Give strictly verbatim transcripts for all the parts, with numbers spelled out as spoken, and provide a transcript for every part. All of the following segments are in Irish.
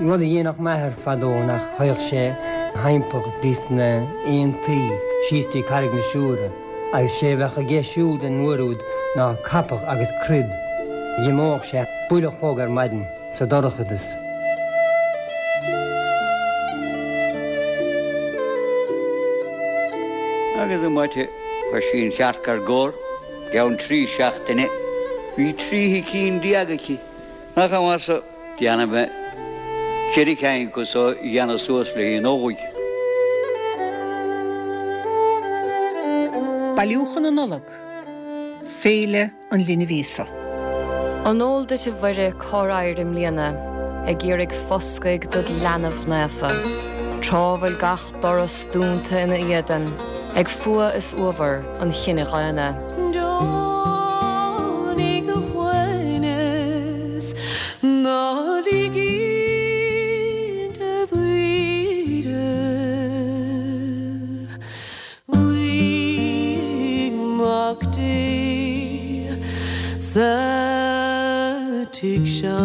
rud a dhéanach maithir fadó nach thoigh sé heimpach dís na aon tí síostí carrig na siúra, agus sé bheith a ggé siúd an nuairúd ná capach agus crib. Dhimóch sé buile chóg ar maidin sa dorchadas. Agus y maite, fa sy'n siarc ar gór, gawn tri siachtainne. Fi tri hi cyn diag ac i. Nach am asa, diana me, ceri cain cos o iana sŵs le hi'n owy. Baliúchan an olag, féile an lína vísa. An ól de se bhaire córáir im líana, ag ggéirigh foscaig dod leanamh nafa. Trábhail gach doras dúnta ina iadan, ag fua is uavar an chinne ghana. Donig the wines, nodig in the breeder. We mocked it, Satik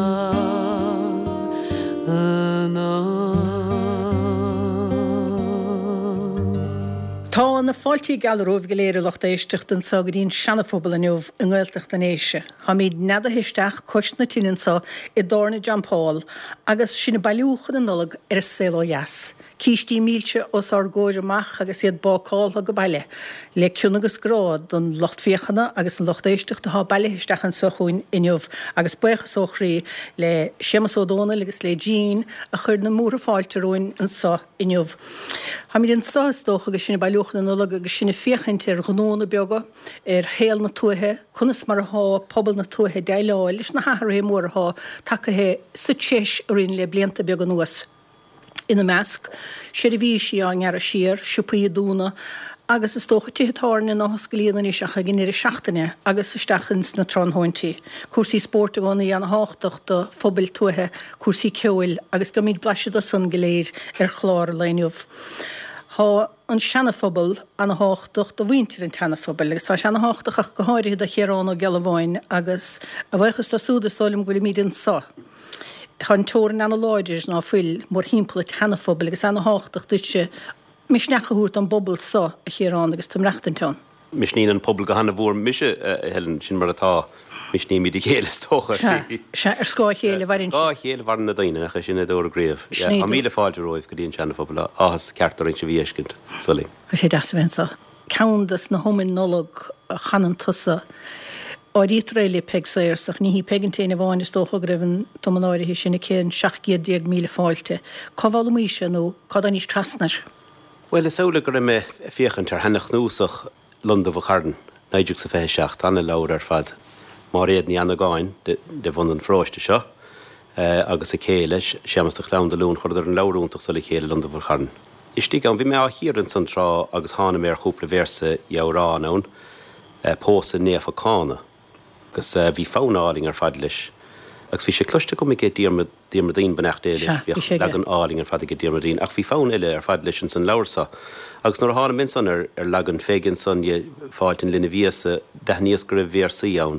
Tá na fáiltí galróh go léir lecht éistecht an sagadín seanafobal aniuh an ghilteach den éise. Tá míad neda histeach coist na tinansa I dárna John Paul agus sinna bailúchan an nolag ar saoil ó Ias. Cíistí mílte os ar góir amach agus iad bácáil a go baile. Le ciún agus grád don locht fiochanna agus an locht éisteach tá baile histeach an sochúin iniuh agus buchas ó chrí le sémas ó dóna agus le Jean a chur na múra fáilte roin an so iniuh. Tá míad an sáistócha agus sinna bailúchan an nolag agus sinna fiochaninte ar gnóna beaga ar héal na tuathe, chunas mar a há pobl na tuathe deileáil, leis na hatharthe mór a há takathe sa téis rin le blianta beaga nuas. Ina measc, sé a bhí sí an ar a siar, siúpaí dúna, agus is tócha títhetáirna na hoscailíana iseach a ginidir seachtaine, agus istechans na tránhaintí. Cuasaí spórta gána dhéana háchtach do phobail tuathe, cuasaí ceúil, agus go míad blaisiad a san go léir ar chlár leiniuh. Tá an seanafobal an háchtach do bhaintir an teanafobal, agus tá seanna háchtach ach go háirithe a chéarán ó gealabháin, agus a bhaithas tá súda sálim goil míad an sa. Chan tórin anna láidir ná fuil mór hímpla teanafobal, agus anna háchtach duitse mis nechaút an bobbal sa a chéarán agus tam rechtantán. Mis ní an pobl go hanna bhór mise helen sin mar atá mis ní míad i chéile tócha. Se ar scá chéile bharin. Scá chéile bhar na daine a sin na dóra gréamh. A míle fáilte roimh go dtíon teanafobal áhas ceartarín se bhíescint soling. A sé dasvensa. Caundas na homin nolog a chanan tusa áiríit réile peg saorsach ní hí pegantéine bháin is tócha gribhan tomanáiri hí sinna cén seachtgéad míle fáilte. Cábhála míise nó cáda níos trasnar? Well, is saola gur me fiachant ar henach núsach London bh chardan, naidiúg sa fé seacht, anna laur ar fad. Mar réad ní anna gáin, de bhn an fráiste seo, agus a chéile, seamastach lán de lún chuidir an laurúntach sa le chéile London bh chardan. Istí gan bhí me á hírann san trá agus hána mé ar chúpla versa jaurán ann, pósa néfacána, agus bhí fánáling ar fad leis. Agus bhí sé cloiste go mé díarmadín benecht éile, bhí le an áling ar fad go díarmadín, ach bhí fán eile ar fad leis an san laursa. Agus nuair a hána min san ar legan fégan san fáiltin lina víasa deníos go raibh versaí ann,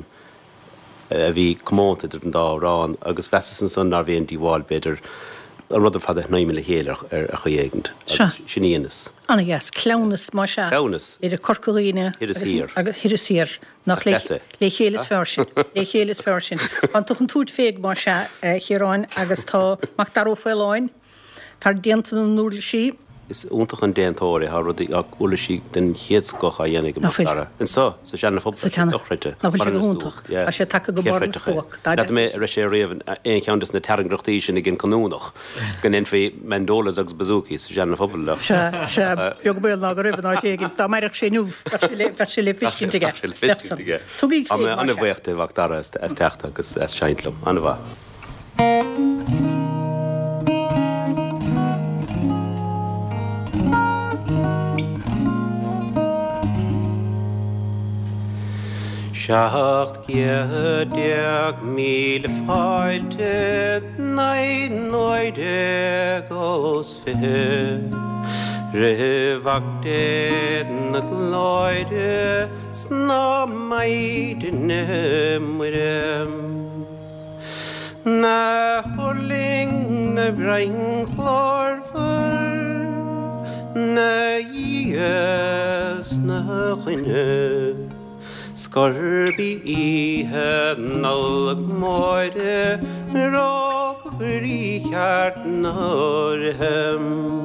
a bhí commánta an dá rán, agus bhesan san nar bhéon díháil beidir a rud fad a naimime le héile ar a chuégant. Sin íonas. Anna yes, clownas má se. Clownas. Idir corcaíine. Iris hir. Agus hiris hir. Nach le chélas fersin. Le chélas fersin. An tuchan túd féig má se chéráin agus tá mac daró fáiláin, far diantan an núrla sí. Is úntach an déantóirí há rudí ach ula sí den chéadscocha a dhéananig go mar an sa sa seanna fóbal dochreite. Na bhfuil sé go húntach. A sé take go bar an stóch. Dat mé re sé riamh éon ceantas na teangrachtaí sin gin canúnach. Gan infé mendolas agus bazúki sa seanna fóbal. Se se beag béal ná go ribh ná tégin tá maireach sé nú sé le fiscin tige. Tugaí am anna bhhéachta bhach dara as teachta agus as seintlam anna bha. Seacht gedeag míle fáilte naid nóide gos fihe Rivagde na glóide sná maidine muirem Na hurling na brain chlorfur na yes na chine Scorby ihe nalg moire rock brichart norhem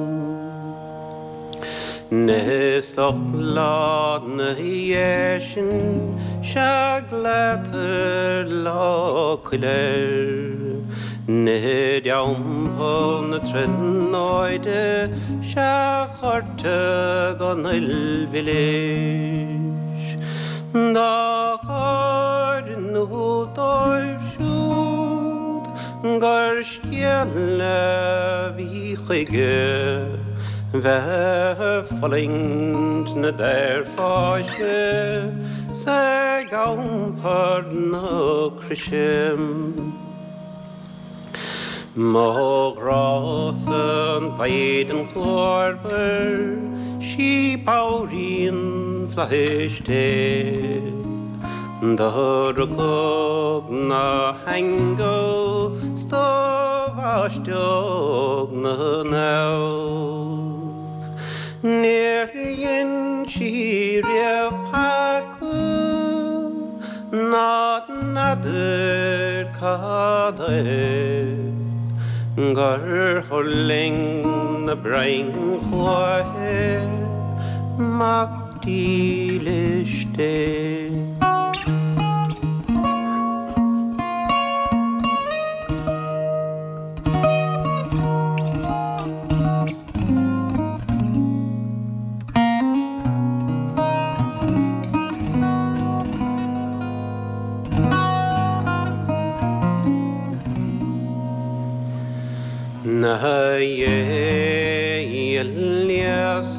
Nes oplad na yeshin shaglater lokler Ne jampol na trennoide shaghartag on il village Da har nu dor shud gar skjelle vi khige Ve falling na der fashe se gaum par no krishim Mo grossen weiden klorver she paurin flahiste Dorgog na hangel stovashtog na now Nerien shiriev paku not nader kade Gar holing na brain chloe magdiliste Na ye elias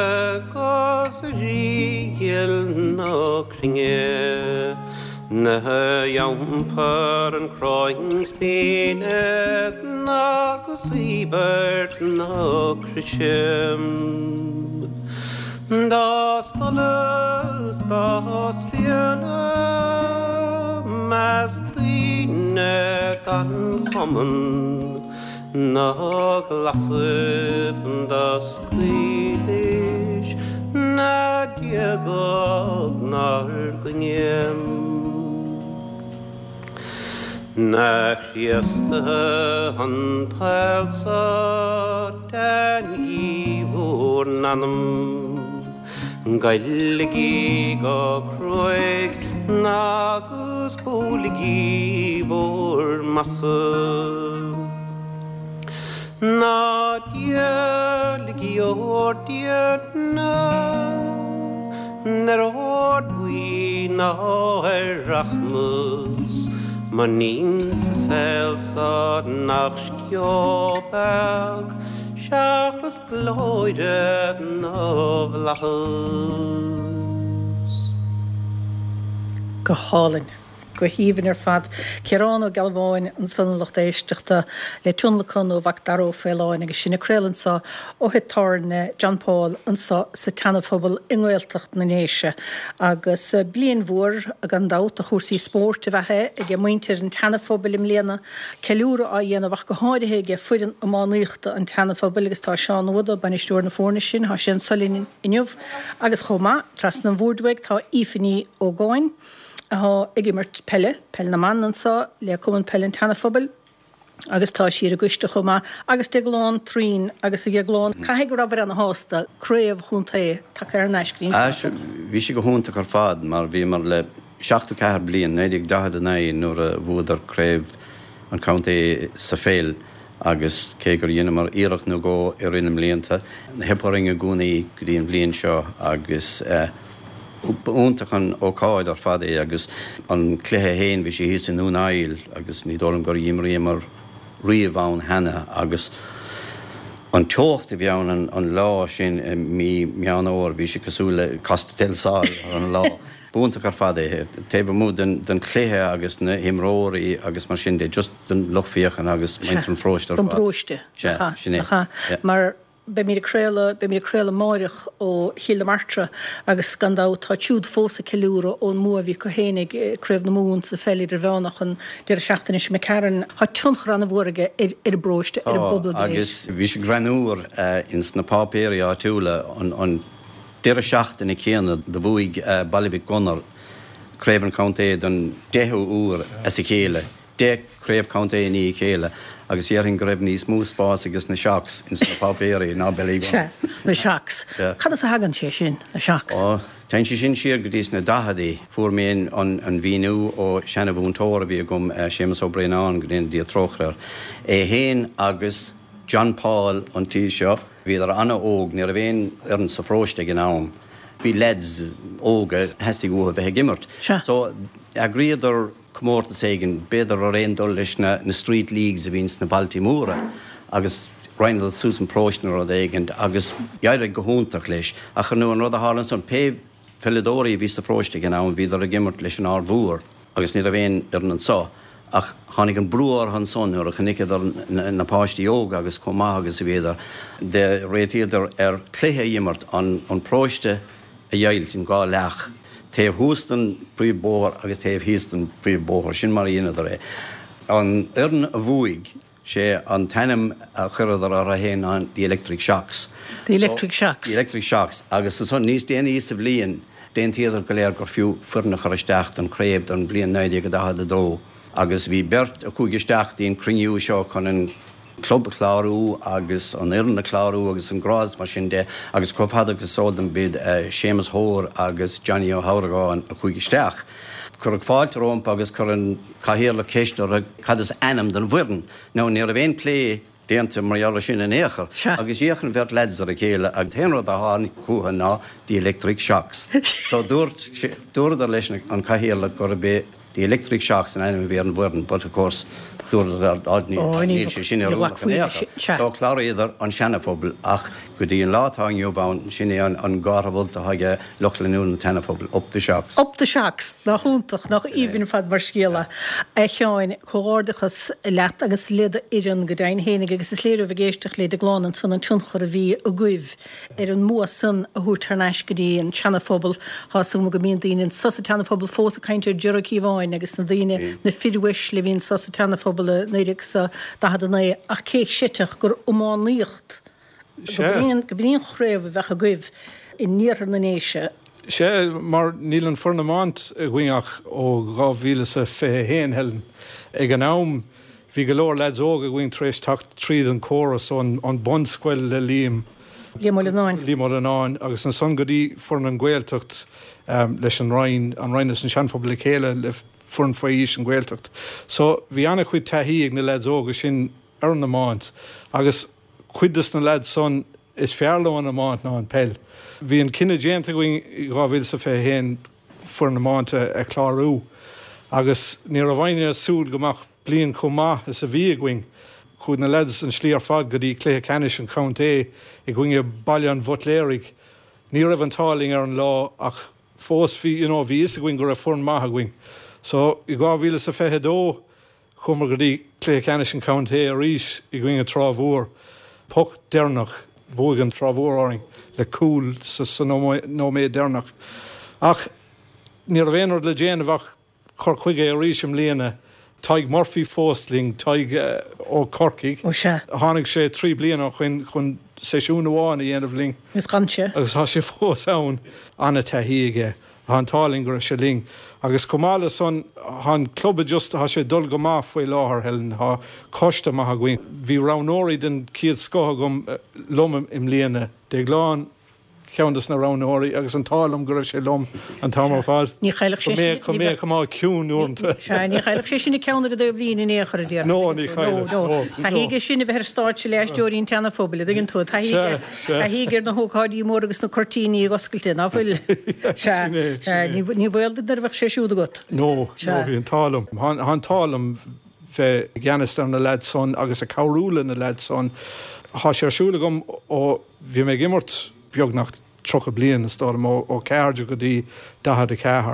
kosri yel no kringe Na jampar en kroing spinet na gosibert no krishim Da stalus da striana Mastine kan kommen Na glasif da skrilish Na diagod nar gnyem Na krieste hantelsa Den givor nanam Gailgi ga kroig Nagus bolgi vor massa Na dielgi ordietna Nerod we na erachmus Manins selsa nach skjobag Shachus gloide na vlachus Go hálinn go híhann ar fad Cearán ó Galbháin an sunlacht éisteachta le túnlachan ó bhachtdaró féileáin agus sinna crélansa ó hetarne John Paul ansa sa tanafobal inghilteacht na néise agus blian mhór a gan dát a chósaí spórt a bheitthe ag muintir an tanafobal im léana ceiliúra a dhéanamh go háirithe ag fuireann amánaíochta an tanafobal agus tá Seán Uda banistúir na fórna sin há sin solín inniuh agus chomá tras na bhúrdweig tá ífaní ó gáin Ha ag immert pelle, pell na man ansa, le cumann pell an tanafobal, agus tá siar a guiste chumá, agus de glán trín, agus ag glán. Caithé go raibh an na hásta, créamh chunta é, take ar an eiscrín. Bhí sé go chunta ar fad, mar bhí mar le seachtú ceathair bliain, néidir dahad a naí nuair a bhúdar créamh an count é sa féil, agus cé gur dhéanam mar iarach nó go ar inam blianta. Heparing a gúnaí go dtíon blian seo, agus úntachan ó cáid ar fad é agus an cléthe héin bhí sé hí san nún ail agus ní dólam gur dhimrí mar riamhán hena agus an teocht a bheann an, an lá sin mí meán óir bhí sé cosúla castelsáil ar an lá. Búntach ar fad é, taobh mú den, den cléthe agus na himróirí agus mar sin dé just den lochfiochan agus maintar an fróiste ar fad. An bróiste. Sin é. Mar be mí créile be mí créile máireach ó Chiile Martra agus gandá tá túúd fósa ceúra ón mua bhí go hénig cruibh na mún sa fellidir bhenach an dear seachtain is me cean ha tunchran a bhige ar bróiste ar bobbal agus bhí sé granúr ins na pápéir á túla an dear seachtain i chéanana de bhuaig Ballyvic Gunnar Craven County don dehu úr as i chéile de Crave County ní chéile agus dhéarn go raibh níos mú spás agus na seachs ins na pápéirí ná Ballyvic na seachs Cad is a hagan sé sin na seachs Tá sé sin siar go dtís na dahadaí fuair méon an bhíú ó seanna bhúntóir bhí gom Séamus Ó Bréanáin go dtí a trochrair é héin agus John Paul an tí seo bhí ar anna óg ní a bhéon ar an sa fróiste gin nám. Bhí leds óga heistí go a bheith gimmert. So agréidir cummórta éigen beidir a réon dul leis na street leagues a bhís na Baltimóra agus Reinald Susan Próisnar a éigen agus dhearra go húntaach leis a chu nu an rud a hálann san pe Felidóí ví sa fróiste gin án hí ar a gimmert leis an ár agus ní a bhéon ar an sá ach hánig an brúar an sonúir a chunicad na páistí óga agus comá agus i bhéidir de réitíidir ar cléthe dhimmert an próiste a dhéilt in gá leach. Taobh hústan príomhbóthar agus taobh hístan príomhbóthar sin mar dhéanamh ré. An orn a bhuaig sé an tanim a chuireadar ar a héin an the electric shocks. The electric shocks. The electric shocks. Agus is son níos déana íos a bhliain déon tíidir go léir gur fiú fuirnach ar isteach an craobh an blion naide go dahad a dó. Agus bhí bert a cúgisteach díon criniú seo chun an club chláú agus an iarna chláú agus an grád mar sin de agus cóhfad agus sódan bid Séamus Hór agus Johnny O'Hauragáin a cúgisteach. Cur fáilte rompa agus chur an caihéla céistear cad is anam den bhuiirn. Ná ní a bhéon lé déanta marall sin in éair. agus dhéochan bheirt ledzar a chéile ag téanrad a háin cuatha ná the electric shocks. So dúirt leis an caihéla gur bé the electric shocks an anam bhí an bhuiirn, but of course dúirt ní sin Tá chláiríidir an seanafobal ach go dtí an látáinniu bhain sinné an gáthbhilta haige lochlanú na tenafobal up the shocks. Up the shocks nach húntaach nach íhann fad mar scéala a teáin choárdachas leat agus léad idirn go dain hénig agus is léirú bh géisteach léad a gláán san an tunchar a bhí a gcuibh ar an mua san a thuútarnéis go dtí an tenafobal hasú go míon daoine sa tenafobal fós a caiintear dearachí bháin agus na daine na fiúis le bhíon sa tenafobal néidir sa dahadna ach cé siteach gur umáníocht. Go bíon chréibh bheith a gcuibh i níor na néise. sé mar níl an fornamáint a ghuiach ó gáhíle sa fé héin helen. Ag an nám hí go leir leid óga ghuiin trééis tacht tríd an choras an bonscoil le líam. Límáin. Límáin agus an son godí forn an ghiltecht um, leis an rain an rainas an seanfobal chéile le forn faís an ghiltecht. So bhí anna chuid taí ag na leid óga sin ar na máint agus chuidas na leid son is fearló an na máint ná an pell. Bhí an cinenne déanta going gáhfuil sa fé héin for na máinte a chlárú agus ní a bhaine súd gomach blion comá is a bhí going chud na ledas an slíar fad go dtí cléthe canis an count é i gcuine bailán bhotléirigh ní raibh an táling ar an lá ach fós bhí you know, bhí is a going gur a forn maithe going. So i gáhhuiile sa fethe dó chumar go dtí cléthe canis an count é a ríis i gcuine trámhúr poc déarnach bhuaig an trámhúr áring le cool sa sa nó mé déarnach. Ach ní a bhéanaar le déanamhach chur chuige a ríisiim léana taig Murphy fóstling taig ó Corcaigh. Ó se. Tháinig sé trí bliana chun chun séisiún amháin a dhéanamh ling. Is ganse. Agus há sé fós ann anna taíige há táling gur sé ling. Agus cumála son há clubbe just há sé dul go má faoi láthair helen há costa maithe ghain. Bhí ránóirí den ciad scotha gom lom im léana de gláán ceantas na ránóirí agus an tálam gur sé lom an támá fád. Ní chaileach sé go mé go má ciún únta. Ní chaileach sé sinna ceanna a bhíon in échar a dtíar. No, ní chaileach. Tá híige sinna bheith stáit leis dúirín tenafobal dgin tú. Tá hígur na hóáí mór agus na cortíí goscailte ná bhfuil ní bhfuil ar bheith sé siúda got. No, bhí an tálam. Tá tálam bheith gceannistar na leid son agus a cabhrúla na leid son. Tá sé arsúla gom ó bhí mé gimmart beag nach trocha blian na stám ó céirde go dtí dahad a céair.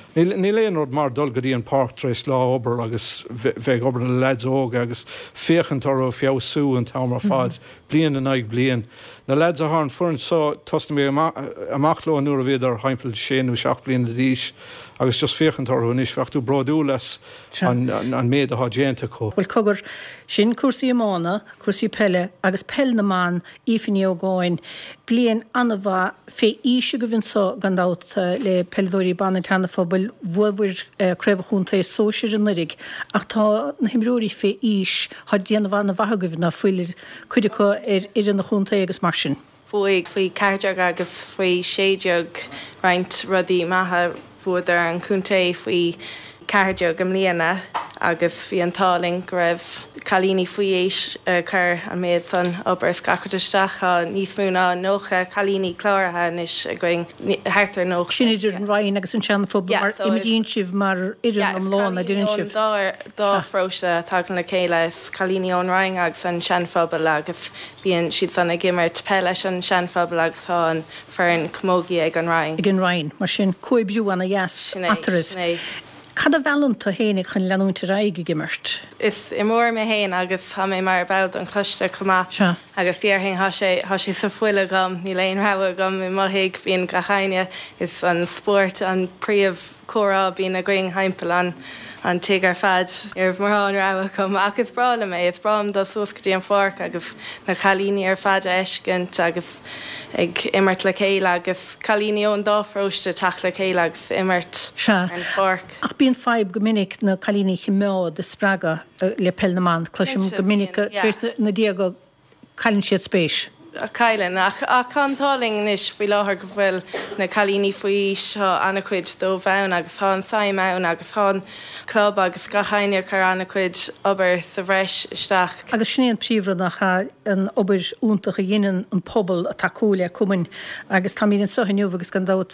Ní léonrod mar dul go dtíon páirtrééis lá obair agus bheith obair na leid óga agus féchantar ó fiosú an tá mar fad blian na naig blian. Na leid a hán furin só tosta mé amachló an nuair a bhéad ar haimpel séanú seach blian na díis agus just féchantar ó níos fechtú broadú leis an méad a hádéanta có. Bhfuil cogur sin cuasaí amána, cuasaí pelle agus pell na man ífinní ó gáin blian anmha fé íse go bhín só gandát le pelldóirí banna tanfa bhfuil bhfuir creibhúnta é sóisiir an nurig ach tá na himróí fé ís há déanamh na bhatha go bhíh na fuilir chuide go ar ar na chúnta agus mar sin. Fuig faoi cardeag agus faoi séideag roinnt rudaí maithe fuad ar an cúnta faoi cardeag am líana agus bhí an táling go raibh chalíní faoi éis chur an méad san obair scacraisteach a níos múna nócha chalíní chláirithe is going hátar nóch. Sin idir an ráin agus an seanfób mar imidín sibh mar idir am lána dúin sibh. Dá fróiste tágan le céile is chalíní ón ráin agus an seanfobal agus bíon siad sanna gimmert pe leis an seanfobal agus tá an fearn commógaí ag an ráin. Ag an ráin, mar sin cuaibú anna yes atarad. Cad a bhealanta hénig chun leanúnta raige gimmert? Is i mór mé héin agus ha mé mar beld an chuiste cumá agus tíorthain há sé há sé sa fuile gom ní léon raha gom i mothaigh bíon gachaine is an sport an príomh chorá bíon a going haimpel an an tigar fad ar mar an raha chum ach is brála mé is brám do suascatí an forc agus na chalíní ar fad eiscint agus ag immert le céile agus chalíní ón dáfróiste tach le céile agus immert an forc. Ach bíon feib go minic na chalíní chimeá de spraga le pell na man cluisim go minic na diago chalín siad spéis. A caiilen ach a cantáling níos bhí láthair go bhfuil na chalíní faoi seo annacuid dó bheann agus tá an saimán agus tá club agus gachaine chu annacuid obair sa bhreis isteach. Agus snéan príomhra nach an obair úntaach a dhéanaan an pobl a tacúla cumin agus tá míad an sothniuh agus gan dát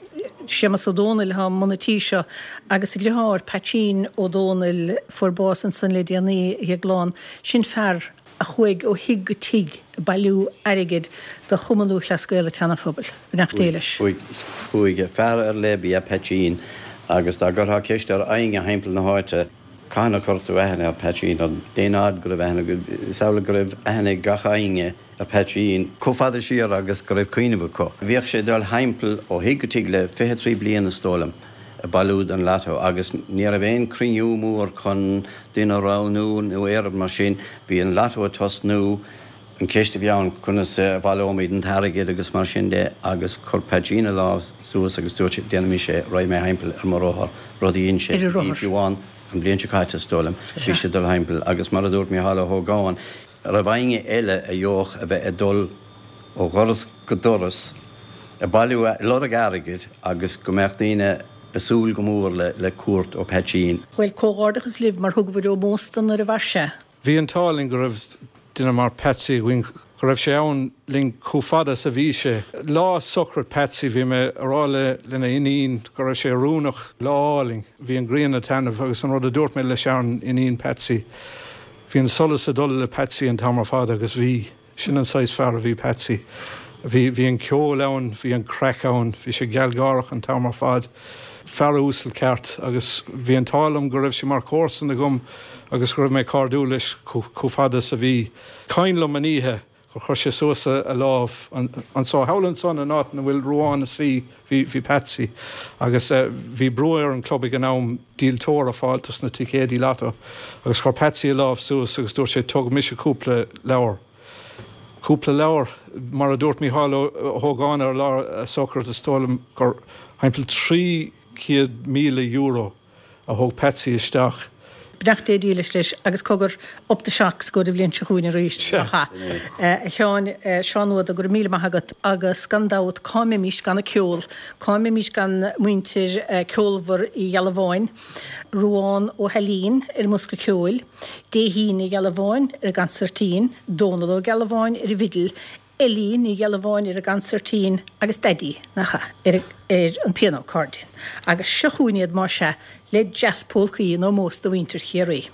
sémas ó Dónal ha monatí seo agus i gréthir Pachín ó Dónal forbásan san le déanaí i gláán sin fearr a chuig ó hiig go tiig bailú airigid do chumalú leascaile teanafobal nach déiles. Chuig fear ar lebi a Pachín agus dá gurtha ceist ar ainge heimpel na háite cána chuirta bheithena a Pachín an déanaad go bheithena saola go raibh aithna gacha ainge a Pachín cófada siar agus go raibh cuiineh có. Bhíoh sé dul heimpel ó hiig go tiig le fiche trí bliana stólam. Balúd an lato agus ní a bhéon críú mór chun duine ránú nó éad mar sin bhí an lato a tosnú an ceiste bheann chuna sa bhóid an tarigid agus mar sin de agus chur Pachína lá suas agus dúirte déanamí sé roi mé heimpel ar marróthar rodíonn sé bháin an blion se caiite stólam bhí sé dul heimpel agus mar a dúirt mé hála ó gáin ar a bhainge eile a dheoch a bheith a dul ó ghoras go doras a bailú lo a garigid agus go meachtaíine asúl go mór le, le cuat ó Pachín. Well cógádagus liv mar thugmhar ó móstan ar a bharse. Bhí an táling go raibh duine mar Patsy wing go raibh sé ann ling cúfada sa bhí sé. Lá socrat Patsy bhí me aráile lena iníon go raibh sé rúnach láling. Bhí an gríanana tanmh agus an rud a dúirt me le sean iníon Patsy. Bhí an solas a dul le Patsy an tamar fada agus bhí sin an sais fear a bhí Patsy. Bhí bhí an ceol ann, bhí an crack ann, bhí sé gealgárach an tamar fad. Fear úsal ceart agus bhí an tálam go raibh sé mar cósan a gum agus go raibh mé cardú leis cúfada sa bhí cainlam an ihe go chuir sé suasa a láh an sá helan san an áit na bhfuil ruáin a sí hí Patsy agus bhí breir an clubig an nám díaltóir a fáiltas na ticéadí láta agus chuir Patsy a láh suas agus dúir sé tug mis cúpla leabhar. Cúpla leabhar mar a dúirt mí hála thógáin ar lá socr a stólam gur heimpel trí céad míle euro a thug Patsy isteach. Bnecht é díle leis agus cogur op de seach go bblionn se chuúin ríist cha. Teáin seanúad a gur míle maithagat agus scandáút cáime mís gan na ceol, cáime mís gan muintir ceolmhar i Ghealabháin, Ruáin ó Helín ar musca ceol, Déhín i Ghealabháin ar gan Sartín, Dónal ó Ghealabháin ar Vidal, Elín i Ghealabháin ar gan Sartín agus Daddy nacha ar an piano cardin. Agus sechuúiad mar se le jazz polcaí nó most a winter chéirí.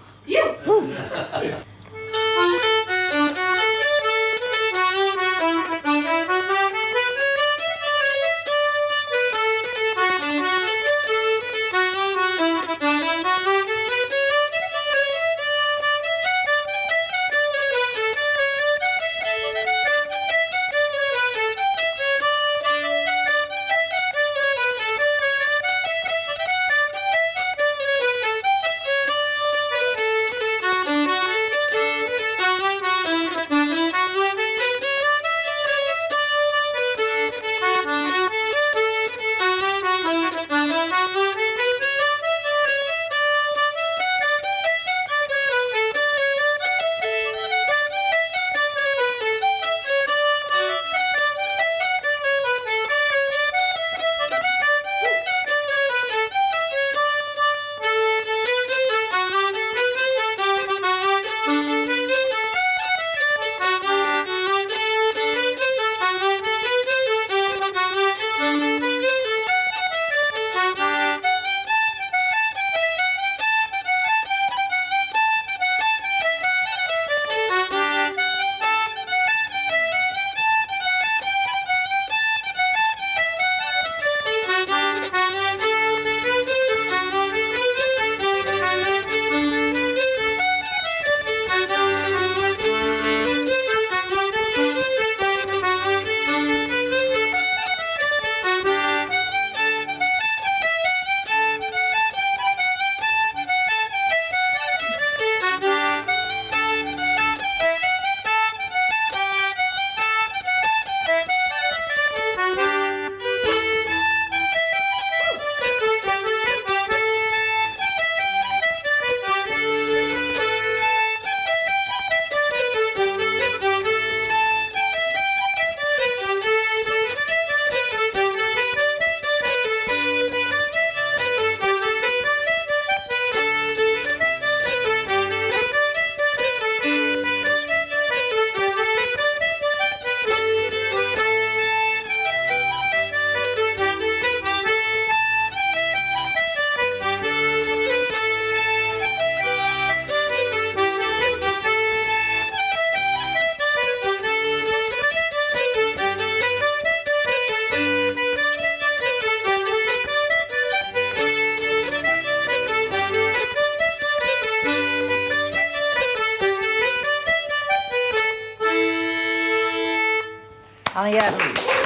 yes.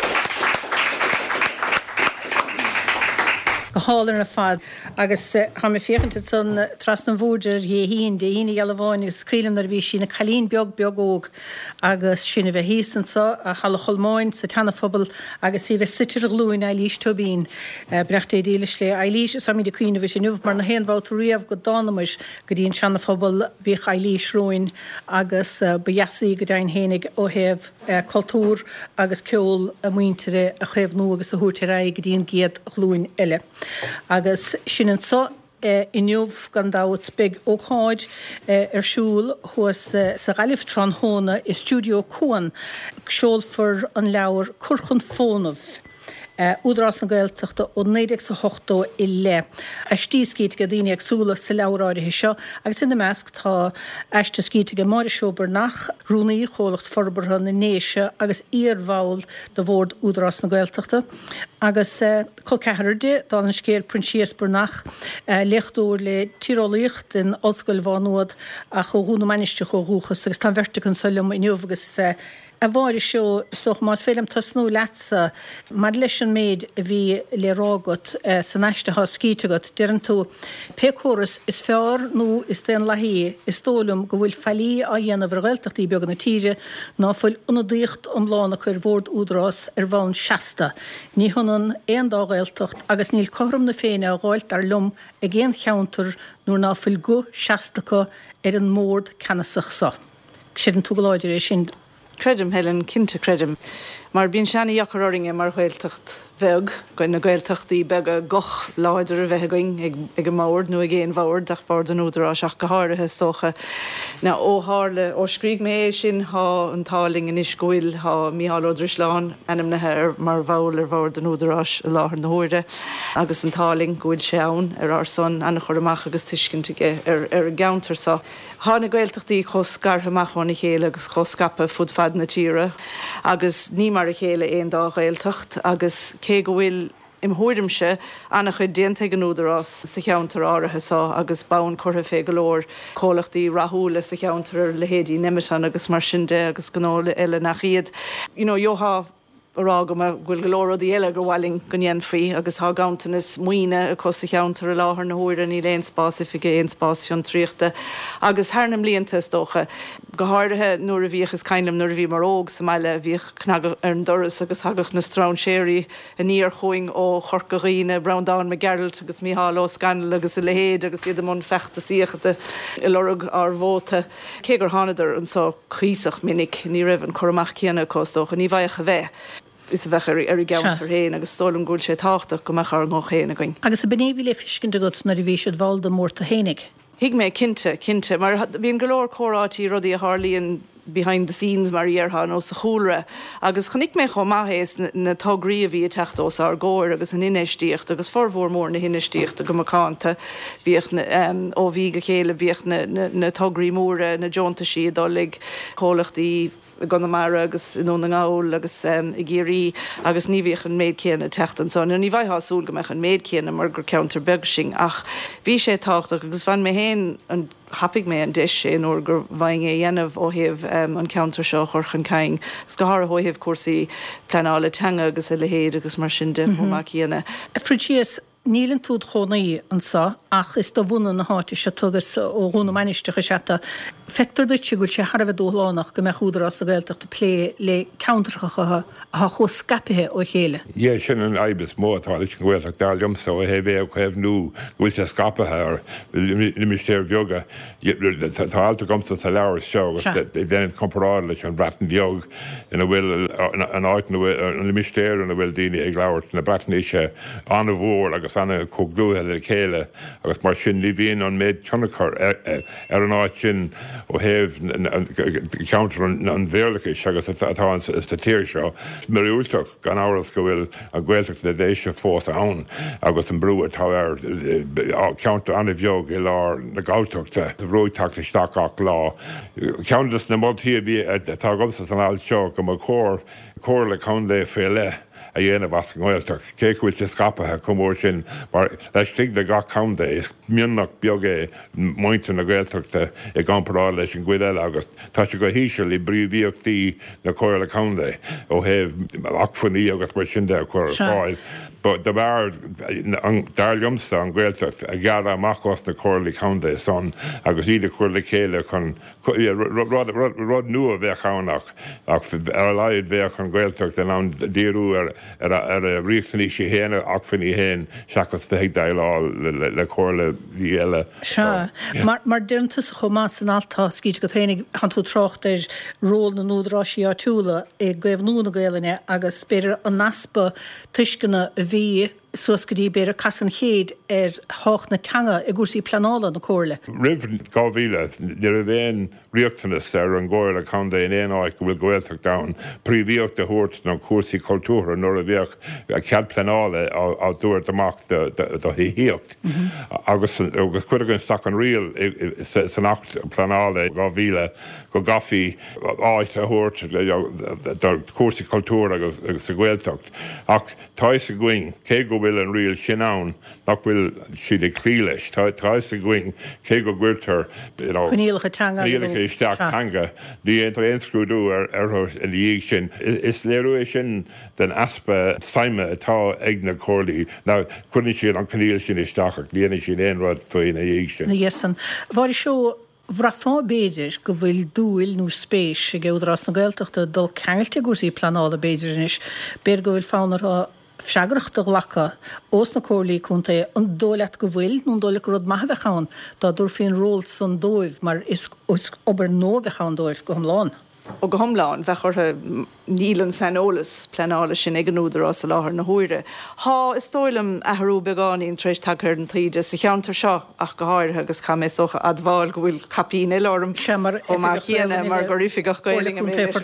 Go hálar na fad agus ha me féchante san trastan bhúidir hé hín de hína galháin agus scrílam nar bhí sína chalín beag beagóg agus sinna bheith hísansa a chala chomáin sa tanna phobal agus í bheith sitir a glúin a lís tobín brecht é dílis le a lís sa mí de cuioine bhí sé nuh mar na héanbhát riamh go dánamuis go dtíon seanna phobal bhí a lís roin agus beheasaí go dain hénig ó heh cultúr agus ceol a muintere a chéimh nó agus a thuirtará go dtíon giad glúin eile. Agus sinan sa inniuh gan dát big óáid ar siúl chuas sa galibh tron hóna i stúdio Cuan seol for an leabhar curchun fónamh. Údrás na Gaeltachta ó néideag sa hochtó i le. A stíoscíte go daoine agsúla sa leabharáirithe seo, agus ina measc tá eiste scíte go máire seobar nach rúnaí cholacht forbartha na néise agus íormháil do bhórd Údrás na Gaeltachta. Agus col ceharde dá an scéir prinsíos nach lechtúir le tírálaíocht in Ollscoil Bhánuad a chu húna mainiste chu rúchas agus tá bherte consolum inniuh agus a bháir seo soch más félim tasnú leatsa mar leis an méid a bhí le rágat san eisteá scítegat dearan tú pécóras is fear nó is den lahí is tólam go bhfuil fellí a dhéanamh Gaeltachtaí beag na tíre ná fuil unadíocht omlána chuir bhórd Údrás ar bhain seasta. Ní chunan éon dá Gaeltacht agus níl chom na féine a gáilt ar lum a géan cheantar nuair ná fuil go seastacha ar an mórd canasach sa. Sian tú go láidir é sin Credim Helen cinnte credim. Mar bíon seanna jacaráringe mar Gaeltacht bheag, goin na Gaeltachtaí beag a goch láidir a bheith going ag a mórd nó ag géon bhórd ach bard an Údarás ach go háirithe stocha. Na ó hála ó scríg mé sin há an táling in iscúil há Mícheál Ó Drisleán enam na hair mar bhil ar bhórd an Údarás a láthar na hóire agus an táling gúil seann ar ar son anna chur amach agus tuiscintige ar ar gauntar sa. Há na Gaeltachtaí chus garthamachán i chéile agus chus scapa fud fad na tíre agus ní mar a chéile éon dá Gaeltacht agus cé go bhfuil im thuirimse anna chuid déanta an Údarás sa cheantar áirithe sa agus bán chutha fé go leor cólachtaí rathúla sa cheantar le héadí nimitan agus mar sin de agus gnála eile nach iad. You know, Joha rá go bhfuil go leor í eile go bhhaing go nnéan faoi agus thá gaantain is muoine a cos sa cheantar a láthair na huair ní léon spásifiige éon spás fion tríochta agus tharnam líonanta dócha go háirithe nuair a bhíoch is caiinlam nuair a bhí mar óg sa meile bhíoch cnagad ar an doras agus thagach na strán séirí a níor chuing ó chorcaghíine Browndown me Geralt agus Mícheál Ó Scannell agus i lehéad agus iad am fechta síochta i lorug ar bhóta cé gur tháinar an sá chuoiseach minic ní raibh an choramach céanna cóstócha ní bhaidh a bheith. Is a bheith ar geantar héin agus sólam gúil sé táchtach go meach ar an chéna goin. Agus a benéhí le fiscin de gut na bhí siad bháilda mórta hénig. Hiig mé cinnte cinnte mar bhíon go leor chorátí rudí a Harlíonn behind the scenes mar dheartha nó sa chúlra agus chanig mé chu maithéas na tágraí a bhí a techtós ar ggóir agus an inéistíocht agus formhór mór na hinéistíocht a go macánta bhíoch ó bhí go chéile bhíoch na tágraí móra na Jonta si dólig cólachtaí gan mar agus nó na ngáil agus i ggéirí agus ní bhíoch an méid céanna techtan son ní bhaithá súil go meach an méid céanna mar gur counter begsing ach bhí sé táchtach agus bhain mé héin an hapig mé an dis sé nó gur bhaing é dhéanamh ó heh an counter seo chorchan caing. Gus go háir ó heh cuasaí pleanála teanga agus i lehéad agus mar sin de chumach chéanna. Fritíos nílann túd chonaí an sa ach is do bhúna na háte se tugus ó húna manistecha seta. Fektor duitse gúil sé Harbh dólánach go meach Údarás a Gaeltacht a lé le counterchacha a chu scapithe ó chéile. Ié sin an aibis mó tá sin Gaeltacht dá liomsa ó heh bhéh chuibh nó bhfuil se scapathe ar limistéir bheoga tá alta gomsa sa leabhar seo déanamh comparáil leis an bratan bheog ina bhfuil an áit an limistéir an bhfuil daoine ag leabhart na bratanéise anna bhór agus anna cóglúthe le chéile agus mar sin ní bhíon an méid tionachar ar an áit sin ó heh counter an bhéirlacha agus atá an statíir seo mar últeach gan áras go bhfuil a Gaeltacht le dééis se fós ann agus an brú atá ar counter anna bheog i lár na gáilteachta róidteachta staach lá. Countas na moltíí bhí atá gomsa an áil seo go mar cór cór le chun le fé le a dhéanamh as an ghilteach. Cé bhfuil te scapathe cummór sin mar leis tí le gach camda is mionnach beag é muinte na ghilteachta i gcompará leis an gcuid eile agus tá se go híseil i bríomhíochtaí na choir le camda ó heh achfaní agus mar sin de chuir fáil. But de bar dar jomsta an ghilteach a gara amachchas na choirlaí camda son agus iad chuirla chéile chun rud nua a bheith chánach ach ar leid bheith an ghilteach den an díú ar ar a riachtaní sé héana achfaní héin seachas de heag dailá le choirla bhí eile. Se mar dúntas chomá san altá scíte go thénig chan tú trocht ar ról na núdrásí á túla i gcuibh núna gaalaine agus spéidir an naspa tuiscinna bhí suas go dtí beidir casan chéad ar hácht na teanga i gúsaí planála na cóirla. Rih gáhíle de a bhéon riachtanas ar an ggóir le chunda in éon áid go bhfuil gohfuilteach da príomhíocht de thuirt nó cuasaí cultúra nuair a bheoh a cead planála á dúir amach do híocht. Agus agus chuidegann sta an rial san acht planála gáhíle go gafií áit a thuirt cuasaí cultúra agus sa ghilteacht. Ach tá sa going cé go bhfuil an rial sin ann nach bhfuil siad ag clí leis. Tá sa going cé go gcuirtar chunílacha teanga isteach tanga ní éontar éonscrúdú ar ar in dhéag sin. Is léirú é sin den aspa saime atá ag na cóirlaí. Ná chuann siad an cníil sin isteach líana sin éon rud faoin na dhéag sin. Yesan. Bhar seo bhrafá béidir go bhfuil dúil nó spéis i gcéúdrás na Gaeltachta dul ceangailtí gúsaí planála béidir inis béir go bhfuil fánar Fseagracht lacha os na cóirlaí chunta an dóileat go bhfuil nó dóla go rud maithbheáin dá dúr féin ról san dóibh mar is obair nóbheáin dóibh go hamláin. ó go thomláin bheith chutha nílan sanolalas pleanála sin ag an údarrás a láthair na huaire. Tá is tóilm a tharú beáín treéis takeir an tríide sa cheantar seo ach go háirthe agus cha mé socha adháil go bhfuil capín ilóm semar ó mar chéana mar go rifiigech goiling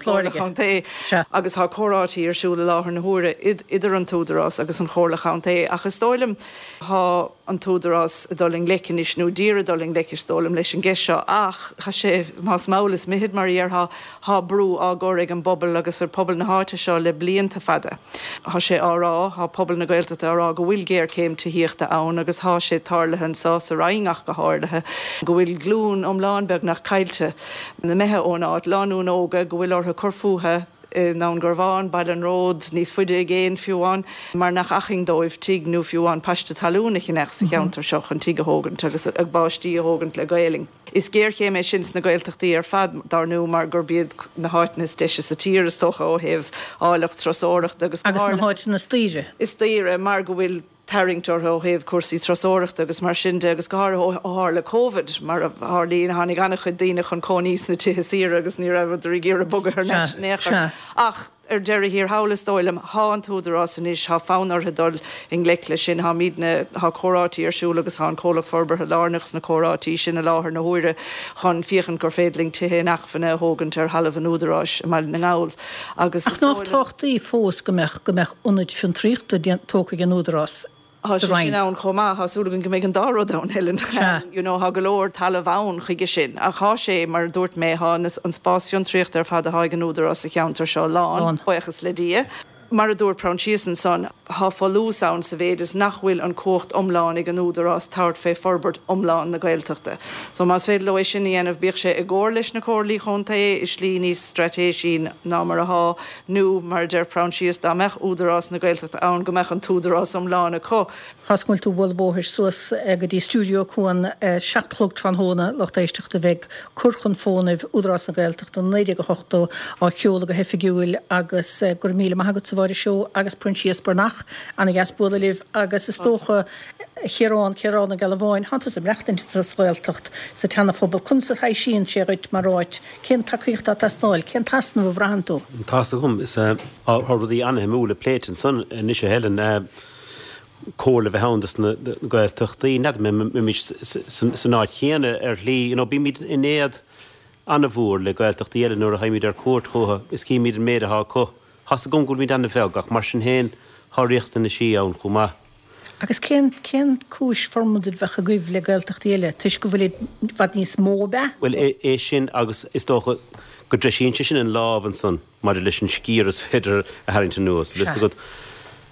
mé agus tá chorátí arsúla láthair na huaire idir an túdarrás agus an chóla chaanté ach is tóilm há an túdarrás a doling lecin is nó dír a doling lecis tólam leis an gceisio ach cha sé más málas mihid mar ar há brú á ggóraigh an bobbal agus ar pobl na háte seo le blianta fada. Tá sé árá há pobl na Gaeltachta árá go bhfuil géir céim tííochtta ann agus há sé tarlathan sá sa raingach go háirlathe go bhfuil glún om láinbeag nach caiilte na methe ón áit láún óga go bhfuil ortha corfúthe ná gur bháin bail an ród níos fuide géin fiúháin mar nach aching dóibh tí nó fiúháin peiste talúnach in sa cheantar seach an tí hógan agus ag báistí hógant le gailing. Is géir chéim é sins na Gaeltachtaí ar fad darnú mar gur bead na háitnas deise sa tír is tocha ó heh álacht trosóireacht agus agus na háit na stíre. Is tíre mar go bhfuil taringtar ó heh cuasaí trosóireacht agus mar sinnte agus go háir le COVID mar a hálííon hánig anna chu daine chun cóníos na tíí agus ní rah í ggéar a bog ar nécha. Ach ar deir hir hálas dóilem há an túdarrás san is há fánarthe dul in gléichle sin há míadna há chorátí arsúla agus há an cóla forbarthe lánachs na chorátí sin na láthair na huaire chun fiochan gur fédling tithe nachfanna hógant ar halamh an údarrás me na ngáil agus ach nach tochtaí fós gombeach gombeach unid fin tríochta tóca an údarrás. Tá sé sin ann chomá hasúlagan go méid an dáró da helen you know ha golóir tal bhain chuige sin a chá sé mar dúirt mé há an spáisiún tríocht ar fad a haig an údarrás a cheantar seo lán buchas le dia. Mar a dúir Proinsiasan son há fallúsáin sa bhéidir nachhfuil an cócht omláin ag an údarrás tart fé forbert omláin na Gaeltachta. So más féad leis sin dhéanamh bíoh sé i ggóir leis na cóirlaí chunta is slí níos stratéisií ná mar a há nó mar deir Proinsias dá meach údarrás na Gaeltachta ann go meach an túdarrás omláin a có. Chascuil tú bhil bóthir suas go dtí stúdio chuin seachlog tranhóna lecht éisteachta bheith curchan fónah údarrás na Gaeltachta néidir go chochtó á cheola go hefigiúil agus gur míle maigad sa bhar seo agus Proinsias Bernach anna gasbúla libh agus is tócha chérán chérán a galháin hananta sem lechtint sa Gaeltacht sa tena fphobal chun sa thaid sin sé ruit maráid cén takeíocht a tasnáil cén tasna bh bhrahanú. Tá gom is áí anna múla pléitin san ní sé helen cóla bheith hádas na Gaeltachtaí net mé san áid chéana ar lí bí míid in éad anna bhór le Gaeltachtaí eile nuair a haimíid ar cuat chutha is cí míid an méad ath có. Has a gongul mí anna bheagach mar sin héin háíochtta na sí ann chumá. Agus cén cén cúis formúid bhecha goibh le Gaeltachtaí eile, tuis go bhfuil fad níos móbe? Well é sin agus is tócha go dre sin sin an láh an son mar leis an scíras féidir a Harrington nuas. Bis go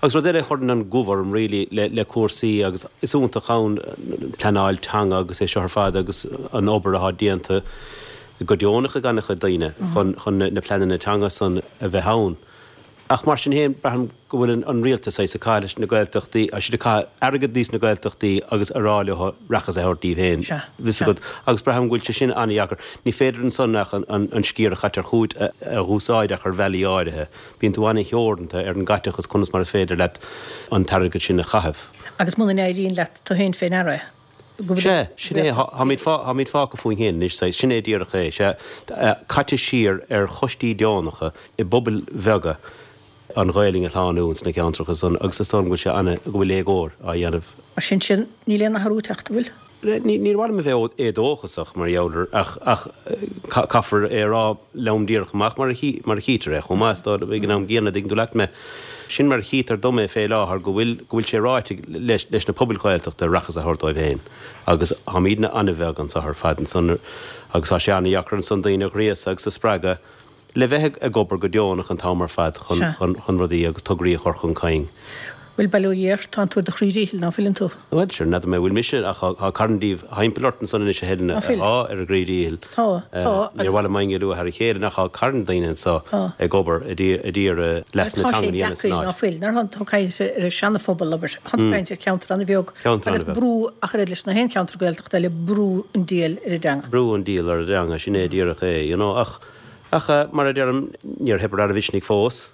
Agus ru é chudan an gohharm ri le cuasaí agus isúnta chaán pleáil teanga agus é seo fád agus an obair ath díanta go deonacha gannacha daine chun na pleanana teanga san a bheith hán. Ach mar sin héon braham go bhfuil an rialta sa cáiles na gailteachtaí a si agad díos na gailteachtaí agus aráile rachas a thirtíomh héin. Vis go agus braham gúilte sin anheagar. Ní féidir an sonnach an scíar a chatar chuúd a húsáid a chu bheí áirithe. Bíon tú anna cheordanta ar an gaiteachas chunas mar féidir le an targad sin na chahabh. Agus muna éiríon le tá héin féin ara. sé sinné ha míid fá go fún hén is sé sinné ddíach é sé caite sir ar chostíí deánacha i bobbal bhega an réiling a háúns na ceantrachas san agus sto go se anna go bhfuil légóir a dhéanamh. Mar sin sin ní léana harúteachta bhfuil? Ní bhhar me bheith é dóchasach mar jouler ach ach caafar é rá lemdíach amach mar mar chitere chu meistá a bhí am géanana ding dú leit me sin mar chitar domé fé láthar go bhfuil gohfuil sé ráite leis leis na poblbilchailteachta rachas a thuirtáibh héin agus hamídna anna bheith an sa th fadan san agus tá sé anna dheachar an san daoine réas agus sa sppraga le bheith a gobar go deonach an támar fad chun chun rudí agus tugraí chur chun caing. Bhfuil bailúíar tá tú de chríí ná fillin tú. Bhil se na mé bhfuil mise a carndíh haimpelortan san is héna á ar a gréíil. Ní bhile mainú ar chéad nach carn daine sa ag gobar a ddír les na ná fil nar han caiise ar sena fóbal aber hanpeinte counter an bheog agus brú a chu leis na hen counter goilteach le brú an díal ar a danga. Brú an díal ar a danga sin é ddíach é ach ach mar a dearm níor hebbar ar a bhisnig fós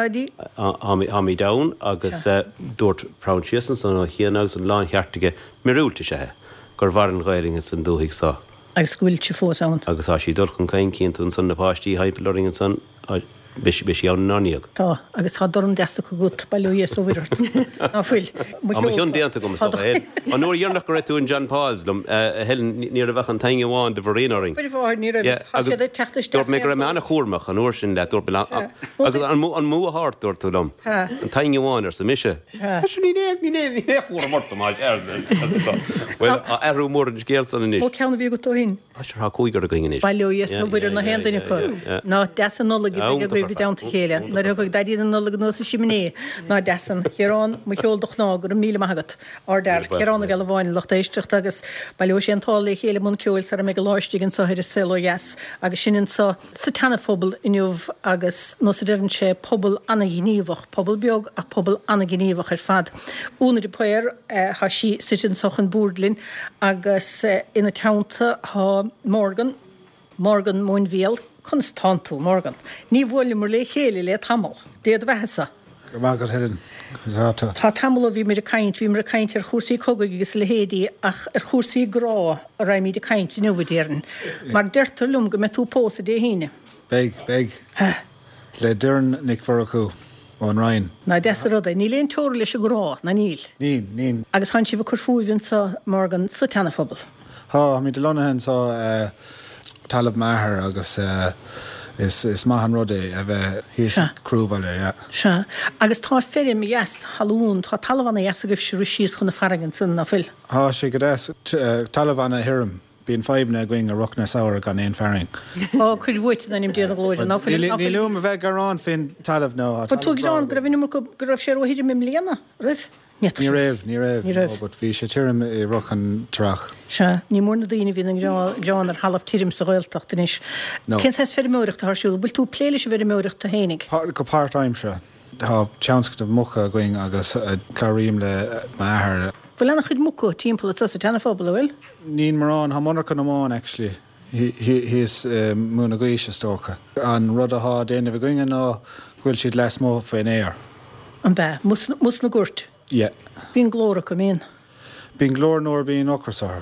há mí da agus dúirt Prounsiasan san chéanagus an láin cheartige mirúlta sethe gur bhar an gaiilinge san dúigh sa. Agus bhfuil se fós an. Agus tá sí dulchan caiin cinnún san napáistí haimpelóringen san bis bis an náíag. Tá agus tá dom deasta go gut bailúí ó bhirt. Ná fuil. An déanta go an nuair dhearnach go réitún John Paulslum helen ní a bheith an taine bháin de bhréing. Dúir mé go mena chómach an uair sin le dúir agus an mú an mú athart dúir túlam. An taine bháin ar sa mise. ní chóir mortamáid ar Well arú mór an scéal san inis. Ó ceanna bhí go tóhín. Tá há cúigar a gine. Bailúí ó bhidir na hendaine chu. Ná deasa nóla bhí down chéile, na rugh daí an nula nó sa simné ná desan chearán mu cheoldoch ná gur míle maigad á dar chearánna gal bháin lecht éistecht agus bailú sé antála chéile mún ceúil sa mé go láistigin sa ir selo yes agus sin sa sa tanafobal inniuh agus nó sa dean sé pobl anna gníomhach pobl beag a pobl anna gníomhach ar fad. Úna de poir há sí sitin sochan búrdlin agus ina tánta há Morgan Morgan Moin Véal Constantú Morgan. Ní bhfuil mar le chéile le tamil. Déad bheitsa. Go mágad herin. Tá tamil bhí mar a caint, bhí mar a caint ar chósaí cogaí agus le héadí ach ar chósaí grá a ra míad a caint nuhadéiran. Mar deirtar lum go me tú pósa dé híine. Beg, beg. Le dúrn nic for acu an Ryan. Na deasa rudda, ní léon tóir leis a grá na níl. Níl, níl. Agus han si bh curfúhinn sa Morgan sa tanafobal. Tá, mí de lonahan sa talab maithair agus uh, is, is mahan rudé a bheith hís crúbhaile, ja. Se. Agus tá férim me yes halún, tá talabhanna yes a gibh siú síos chun na farragan san na fil. Tá sé go des talabhanna hirim. Bíon feibna going a rockna saoir gan éon faring. Ó chuid bhuiit na nim déad glóide ná fil. Ní luúm a bheith garrán fin talamh nó. Ba tú grán go bhíine go raibh sé roihidir mim léana, rih? Ní raibh, ní raibh, but bhí sé tírim i rochan trach. Se, ní mór na daoine bhí John ar halamh tírim sa ghailteachta inis. Cén sais fer móireachta thsúil, bhfuil tú pléiles ver móireachta hénig? Go part-time se. Tá teanscat a mucha going agus caríim le maithair. Bhfuil lena chuid mucú timppla sa tanafobal bhfuil? Nín marrán, há monarcha amán actually. He he his múna gaoise stócha. An rud a há déanamh going ná bhfuil siad les mó féin éir. An be, mus na gúirt? Yeah. Bhín glóra go míon. Bhín glór nóir bhíon ocrasara.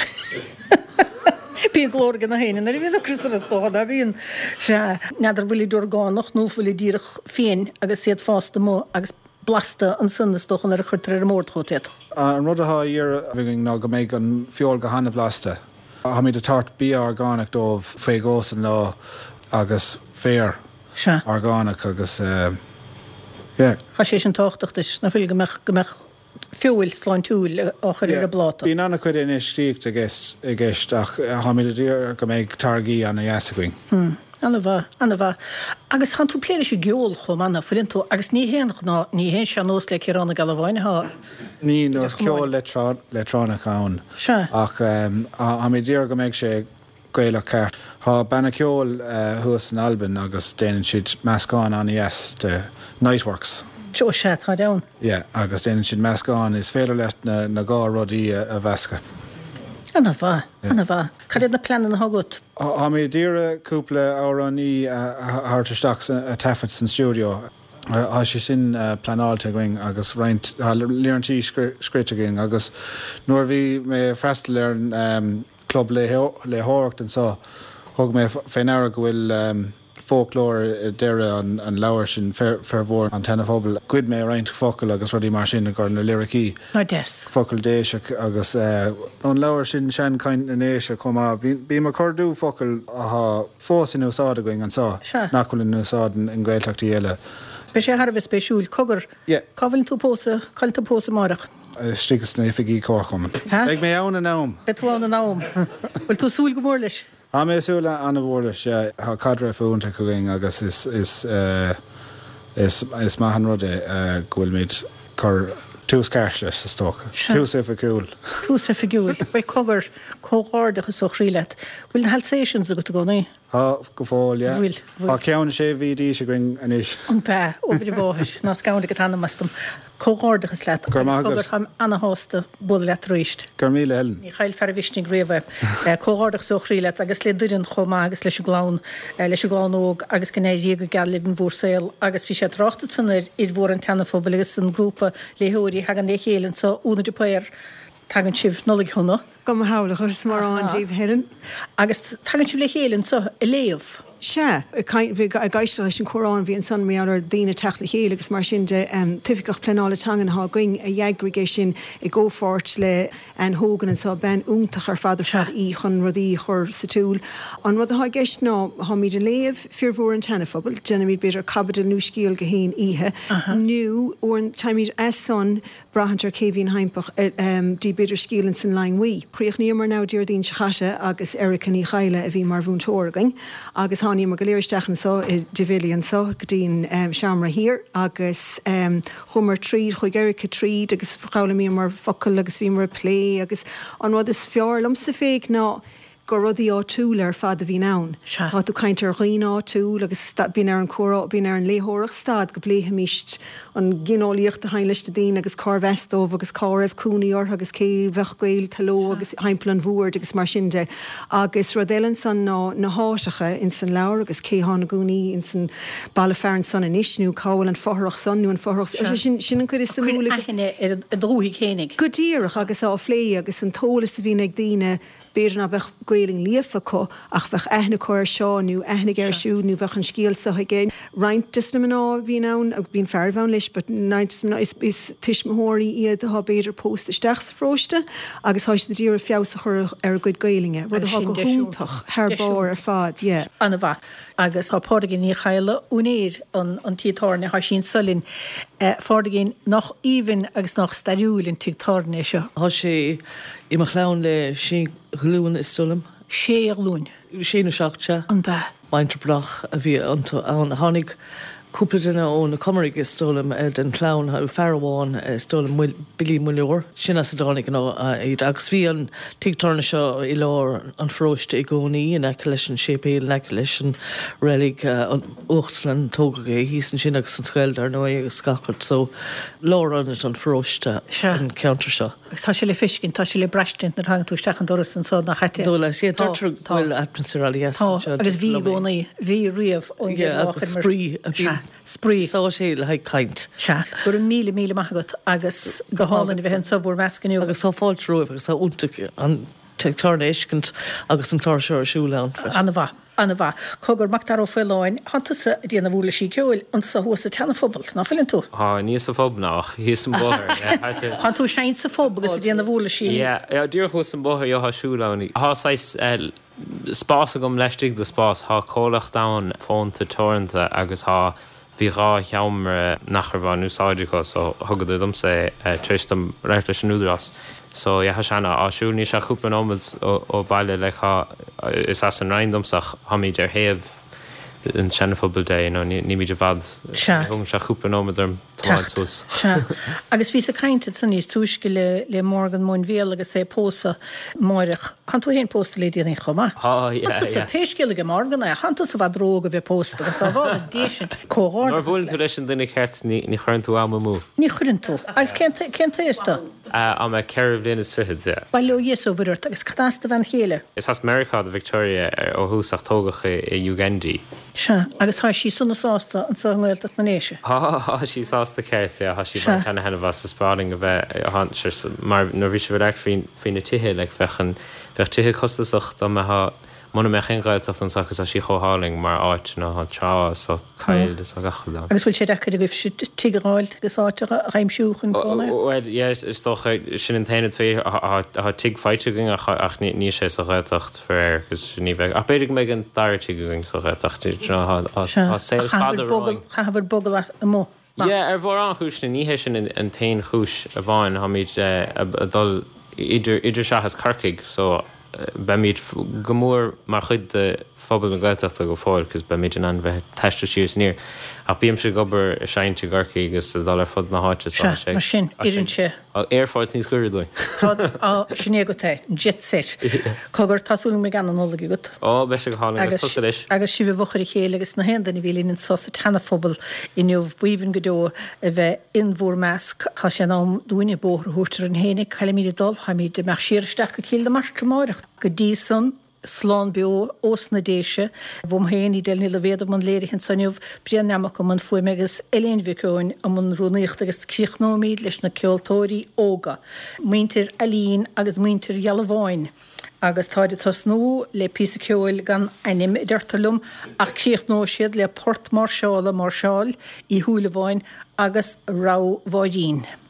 Bhín glóra gan na héine, na bhíon ocrasara stócha, bhíon se neidir bhfuil dúr gánach nó bhfuil díirech féin agus siad fásta mó agus blasta an sunna stóchan ar a chuirtar ar mórthótéad. An rud a há dhear bhíon ná go méid an fiol go hanna blasta. Ha míid a tart bí orgánach dómh fé gósan lá agus fér orgánach agus yeah. Cha sé sin táchtachtas na bhfuil gomach gomach fiúil sláin túil á chuir ar a bláta. Bhín anna chuid in istíocht a gceist ach ha míid a dtír go méid targaí anna dheasaing. Anna bha, anna bha. Agus chan tú pléile sé geol chum anna fuinn tú agus ní héanach ná ní hén se nós le cérána gal bhhaine ha. Ní nó ceol letránach ann. Se. Ach ha mé ddír go méid sé gaile ceart. Tá benna ceol thuas an Albin agus déanaan siad meascáin an I S de Nightworks. Teo sé tá dain? Yeah, agus déanaan siad meascáin is féidir leat na, na gá rudaí a bheasca. Anna bha, anna bha. Cad na planan na hagut? Ha mé ddíre cúpla áraní háirteach a tafat san stúdio. Tá sé sin planáilte going agus roint líarntí scríte going agus nuair bhí mé freistal ar an club le háirt an sá thug mé féin ára go bhfuil folklór deire an, an leabhar sin fermhór an tenafóbal. Cuid mé roint focail agus rudí mar sin gur na lyricí. No des. Focail déise agus uh, an leabhar sin sean caint na néise comá. Bí mar cordú focail a fós in úsáda going an sá. Sure. Nachfuil in úsáda in gaeltachtaí eile. Be sé har bheith spéisiúil cogur. Yeah. Cábhailn tú pósa, cáilta pósa marach. Strigus na ifigí cóchum. Ag mé ann an nám. Betháin an nám. Bhfuil tú súil go mór leis? Ha mé súla anna bhórla sé ha cadra fúnta chuing agus is is uh, is is mahan rude uh, gohfuil méid chur tús ceis leis sa stócha. Tús ifigúil. Tús ifigúil. Bhfuil cogur cógáirdachas ó chrílet. Bhfuil na halsations a go go ní? Ha go fáil, ja. Bhfuil. Ha ceann sé bhídí se going anis. An pé, ó bhid bháis. Ná scaunna go tanna mastam. Cógáirdachas leat. Gur mágus. Cogur ham anna hásta bul leat ríist. Gur míle helen. Ní chail fer visning réve. Cógáirdachas ó chrílet agus le durin chomá agus leis glán leis glán óg agus gnéidí go gal libn bhórsail agus fi sé trachtat san ir bhór an tenafóbal agus an grúpa leóirí hagan le chélan sa úna de péir tagan sibh nolig honna. Gom hála chur mar an díobh heran. Agus tagan sibh le chélan sa i léomh. Se a gaiiste leis an chorán bhí an san mé ar daine teach le chéile agus mar sin de tuficach plenála tangan há going a dheagrigé sin i ggófort le an hógan an sá ben úntaach ar fadidir se í chun rudí chur sa túl. An rud a gist ná há míad a léomh fearmhór an tenafobal, déna míad beidir cabad an núscíal go héin ihe. Nú ó an taimid as son brahantar céhín heimpach dí beidir scílan san lein Críoch ní mar ná dúir dín chaise agus Erica ní chaile a bhí mar bhún tóraing agus háí mar goléirsteach an só i divilíon só go dtíon um, seamra hir agus um, chumar tríd chuig Erica tríd agus chaála mí mar focail agus bhí mar plé agus an rud is fearlam sa féig ná go rudí á túil ar fad a bhí nán. Tá tú caint ar roiín á túil agus bín ar an chorá bín ar an léthórach stad go bléthe míist an gginálíocht a hain leis daine agus cá vestómh agus cá raibh cúnaíor agus cé bheithgail taló agus heimplan bhúir agus mar sinnde agus rodélan san ná na háisecha in san leabhar agus céán na gúnaí in san bailafearan san in isnú cáil an forach sanú an forach sin sin an chuir is samúla a drúí chénig. Go díirech agus á phlé agus an tólas a bhí ag daine béidir na bheith gailing líofa có ach bheith ethna chuir seánú ethna gur siúnú bheith an scíal sa géin. Reint just na ná bhí nán ag bín fearhhain leis, but is is tiismthirí iad a beidir post isteach sa fróiste agus háis na ddír fiása chur ar go gailinge, rud a go húntaach thbáir ar fad, yeah. Anna bha. Agus há págin ní chaile únéir an an títáne há sin solinn fádagén nach íhann agus nach staúlinn títáne seo. Tá sé imach leann le sin glúin is sulam? Sé ar lún. Sé na seachte? An ba. Maintar brach a bhí an tháinig cúpla duine ón na Comarig is stolam den clán a fearháin stolam bilí muúor. Sin as a dánig iad agus bhí an títarna seo i lár an fróiste i gcónaí in eice leis an sépéil leice leis an rélig an Uchtlan tógaí hís an sin agus an scail ar nó agus scacart, so lár an an fróiste an counter seo. Agus tá sé le fiscin, tá sé le breistin na hang tú stechan doras an sá nach chaite. Dóla sé tartar bhfuil atmosféral yes. Agus bhí gcónaí, bhí riamh ón agus sprí Sprí sá sé le haid caint. Se gur an míle míle maigat agus go hálan bheith an sa bhór meascanú. Agus tá fáil roimh agus tá úntaach an tetarna éiscint agus an chlár seo siúla an. Anna bha. Anna bha. Cogur mactar ó féiláin, hantasa díana bhúla sí ceúil an sa thuas a tenafóbal. Ná fillin tú? Há, níos a fóbnach, hís an bóthir. Han tú sein sa fób agus díana bhúla sí? Ja, dúr chus an bóthir jo há siúlaní. Há sais spás a gom leistigh de spás, há cólach da fónta torranta agus há bhí rá cheamra nachar bhá núsáideá so thugad dom sé tristam réit leis an údras. So ja sena asú ní se chuúpla ómad ó bailile le is as an reindomsach haíd ar héamh an senafobal dé nó ní míidir bhd chum se chuúpa nóidir táús. Agus ví a caiinte san níos túisce le le Morgan Moin Véal agus sé pósa máireach. Han tú hén pósta le díana chuma? Péisciige Morgan a hananta sa bh droga bheith pósta agus a bhá déisisin cóáir. Mar bhfuil tú leis an duine cheart ní chuann tú am mú. Ní chuann tú. Agus centa éista? Am a ceirh bliana is fihead de. Bail leo dhéos óhairt agus catásta bhean chéile. Is has America de Victoria ó húsach tógacha i Ugandi. Se agus tá sí sunna sásta an sa ghilteach manéise. Há sí sásta ceirte a sí chena hena bh sa spáling a bheith mar nó bhí se bh ag fin na tithe le fechan bheith tithe costaach do me Mna me chéráilach an sachas a sí choáling mar áit ná an trá sa caiil is a gachadá. Agus bhfuil sé decha a bhíh si tiigeáil agus áte a raimsúchan gona? Yes, is doch sin an taine fé a tig feititing ach ní sé sa réitacht fer gus ní bheith. A beidir mé an dairtíing sa réitacht sé Chahar bogal a mó. Ja, ar bhór an chúis na níhé sin an tain chúis a bháin ha míid dul idir se has carcaig so be míid gomór mar chud de fphobal an gaiilteachta go fáil, cos be míid an bheith teiste siús níor. A bíam se gobar seinte garcaí agus dal ar fud na háte sé. Mar sin iann sé. Airfáid níos cuirdói. Sinné go té jet set. Cogur tasúil me gan an nólaí go. Ó be se go hála agus tusa leis. Agus si bh bhachar i chéile agus na hendan i bhílín an sosa tanafobal i nuamh buomhann go dó a bheith inmhór measc cha sé ná dúine bóthar thuirtar an hénig chaile míad dul cha míad mar siiristeach go cíal de martramáirecht go dísan slán beo os na déise, bhm héanaí del ní le bhéad man léir hen sanniuh brian neamach man fuim agus eléonmhicóin a man rúnaíocht agus cíochnóíd leis na ceoltóirí óga. Muintir alín agus muintir jalamháin. Agus táide tá snú le písa ceil gan anim deirtalum ach cíochnó siad le Port Marshall a Marshall í thuúlaháin agus rá bháidín.